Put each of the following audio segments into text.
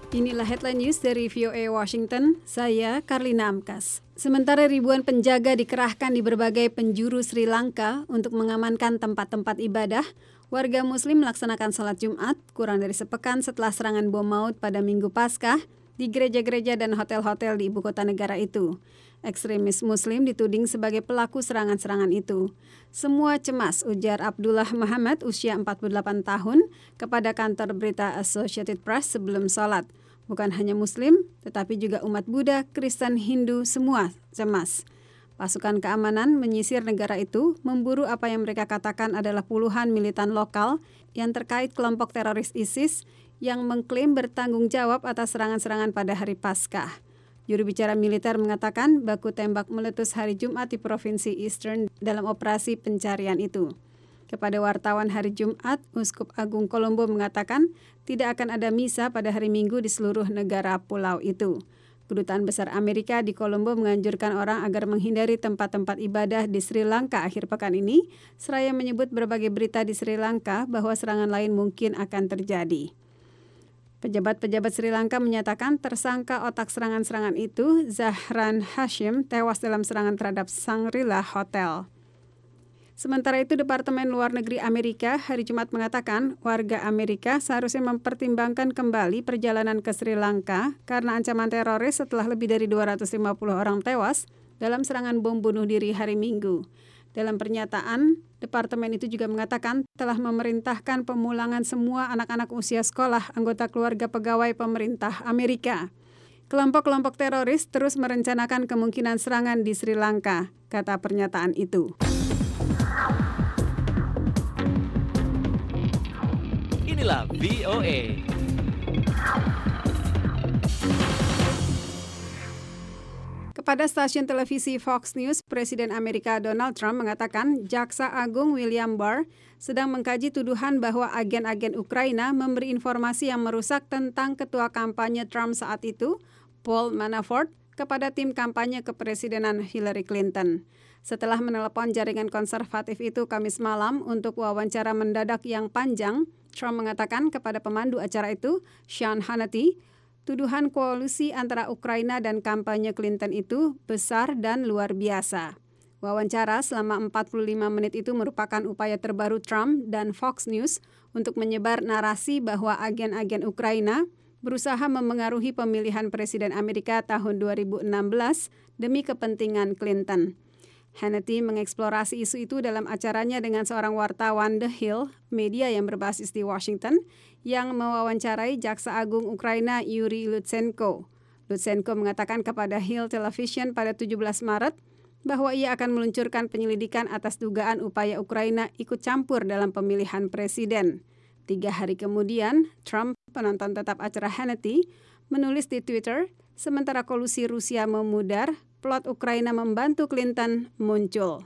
Inilah headline news dari VOA Washington, saya Karlina Amkas. Sementara ribuan penjaga dikerahkan di berbagai penjuru Sri Lanka untuk mengamankan tempat-tempat ibadah, warga muslim melaksanakan salat Jumat kurang dari sepekan setelah serangan bom maut pada Minggu Paskah di gereja-gereja dan hotel-hotel di ibu kota negara itu. Ekstremis muslim dituding sebagai pelaku serangan-serangan itu. Semua cemas, ujar Abdullah Muhammad, usia 48 tahun, kepada kantor berita Associated Press sebelum sholat. Bukan hanya muslim, tetapi juga umat Buddha, Kristen, Hindu, semua cemas. Pasukan keamanan menyisir negara itu, memburu apa yang mereka katakan adalah puluhan militan lokal yang terkait kelompok teroris ISIS yang mengklaim bertanggung jawab atas serangan-serangan pada hari Paskah. Juru bicara militer mengatakan baku tembak meletus hari Jumat di Provinsi Eastern dalam operasi pencarian itu. Kepada wartawan hari Jumat, Uskup Agung Kolombo mengatakan tidak akan ada misa pada hari Minggu di seluruh negara pulau itu. Kedutaan Besar Amerika di Kolombo menganjurkan orang agar menghindari tempat-tempat ibadah di Sri Lanka akhir pekan ini, seraya menyebut berbagai berita di Sri Lanka bahwa serangan lain mungkin akan terjadi. Pejabat-pejabat Sri Lanka menyatakan tersangka otak serangan-serangan itu, Zahran Hashim, tewas dalam serangan terhadap Shangri-La Hotel. Sementara itu, Departemen Luar Negeri Amerika hari Jumat mengatakan warga Amerika seharusnya mempertimbangkan kembali perjalanan ke Sri Lanka karena ancaman teroris setelah lebih dari 250 orang tewas dalam serangan bom bunuh diri hari Minggu. Dalam pernyataan, departemen itu juga mengatakan telah memerintahkan pemulangan semua anak-anak usia sekolah anggota keluarga pegawai pemerintah Amerika. Kelompok-kelompok teroris terus merencanakan kemungkinan serangan di Sri Lanka, kata pernyataan itu. Inilah VOA. Kepada stasiun televisi Fox News, Presiden Amerika Donald Trump mengatakan Jaksa Agung William Barr sedang mengkaji tuduhan bahwa agen-agen Ukraina memberi informasi yang merusak tentang ketua kampanye Trump saat itu, Paul Manafort, kepada tim kampanye kepresidenan Hillary Clinton. Setelah menelepon jaringan konservatif itu Kamis malam untuk wawancara mendadak yang panjang, Trump mengatakan kepada pemandu acara itu, Sean Hannity, tuduhan kolusi antara Ukraina dan kampanye Clinton itu besar dan luar biasa. Wawancara selama 45 menit itu merupakan upaya terbaru Trump dan Fox News untuk menyebar narasi bahwa agen-agen Ukraina berusaha memengaruhi pemilihan Presiden Amerika tahun 2016 demi kepentingan Clinton. Hannity mengeksplorasi isu itu dalam acaranya dengan seorang wartawan The Hill, media yang berbasis di Washington, yang mewawancarai Jaksa Agung Ukraina Yuri Lutsenko. Lutsenko mengatakan kepada Hill Television pada 17 Maret bahwa ia akan meluncurkan penyelidikan atas dugaan upaya Ukraina ikut campur dalam pemilihan presiden. 3 hari kemudian, Trump, penonton tetap acara Hannity, menulis di Twitter, sementara kolusi Rusia memudar, plot Ukraina membantu Clinton muncul.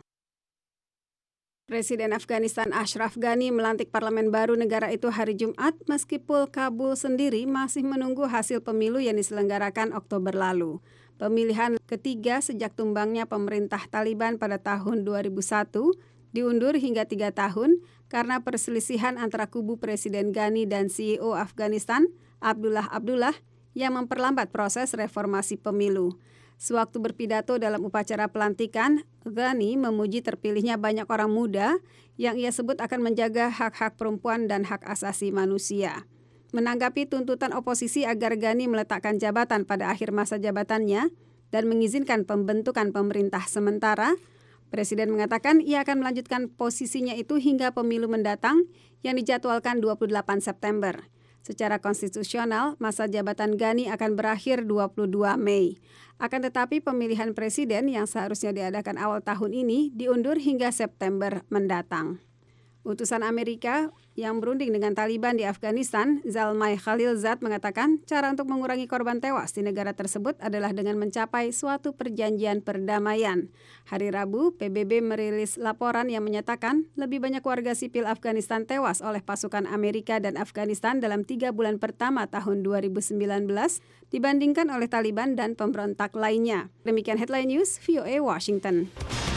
Presiden Afghanistan Ashraf Ghani melantik parlemen baru negara itu hari Jumat meskipun Kabul sendiri masih menunggu hasil pemilu yang diselenggarakan Oktober lalu. Pemilihan ketiga sejak tumbangnya pemerintah Taliban pada tahun 2001 diundur hingga 3 tahun karena perselisihan antara kubu Presiden Ghani dan CEO Afghanistan Abdullah Abdullah yang memperlambat proses reformasi pemilu. Sewaktu berpidato dalam upacara pelantikan, Ghani memuji terpilihnya banyak orang muda yang ia sebut akan menjaga hak-hak perempuan dan hak asasi manusia. Menanggapi tuntutan oposisi agar Ghani meletakkan jabatan pada akhir masa jabatannya dan mengizinkan pembentukan pemerintah sementara, Presiden mengatakan ia akan melanjutkan posisinya itu hingga pemilu mendatang yang dijadwalkan 28 September. Secara konstitusional, masa jabatan Ghani akan berakhir 22 Mei. Akan tetapi pemilihan presiden yang seharusnya diadakan awal tahun ini diundur hingga September mendatang. Utusan Amerika yang berunding dengan Taliban di Afghanistan, Zalmay Khalilzad mengatakan cara untuk mengurangi korban tewas di negara tersebut adalah dengan mencapai suatu perjanjian perdamaian. Hari Rabu, PBB merilis laporan yang menyatakan lebih banyak warga sipil Afghanistan tewas oleh pasukan Amerika dan Afghanistan dalam 3 bulan pertama tahun 2019 dibandingkan oleh Taliban dan pemberontak lainnya. Demikian Headline News, VOA Washington.